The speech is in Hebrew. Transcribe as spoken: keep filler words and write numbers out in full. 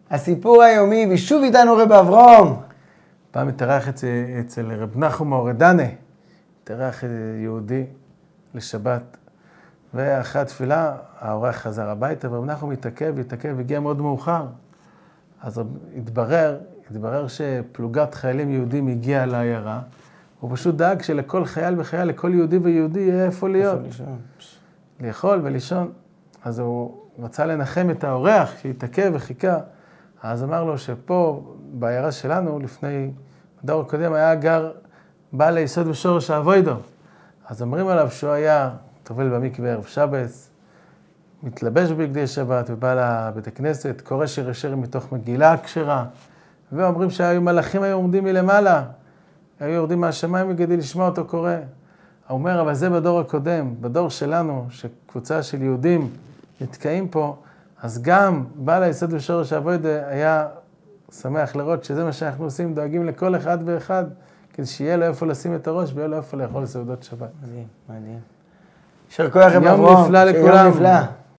הסיפור היומי, ושוב איתנו רב אברום. פעם התארח אצל, אצל רב נחום אורדנה, התארח יהודי לשבת, ואחרי התפילה האורח חזר הביתה, ורב נחום התעכב, התעכב, הגיע מאוד מאוחר. אז התברר, התברר שפלוגת חיילים יהודים הגיעה לעיירה, הוא פשוט דאג שלכל חייל וחייל, לכל יהודי ויהודי יהיה איפה להיות. איפה לישון. לאכול ולישון. אז הוא רצה לנחם את האורח שהתעכב וחיכה. אז אמר לו שפה, בעיירה שלנו, לפני הדור הקודם, היה גר בעל היסוד ושורש האבוידו. אז אומרים עליו שהוא היה טובל במקווה ערב שבס, מתלבש בבגדי שבת ובא לבית הכנסת, קורא שיר שירים מתוך מגילה הכשרה, ואומרים שהיו מלאכים היו עומדים מלמעלה, היו יורדים מהשמיים כדי לשמוע אותו קורא. הוא אומר, אבל זה בדור הקודם, בדור שלנו, שקבוצה של יהודים נתקעים פה, אז גם בעל היסוד ושורש האבוידו היה שמח לראות שזה מה שאנחנו עושים, דואגים לכל אחד ואחד, כדי שיהיה לו איפה לשים את הראש ויהיה לו איפה לאכול סעודות שבת. מדהים, מדהים. יישר כוח רב אברום. יום נפלא לכולם. יום נפלא.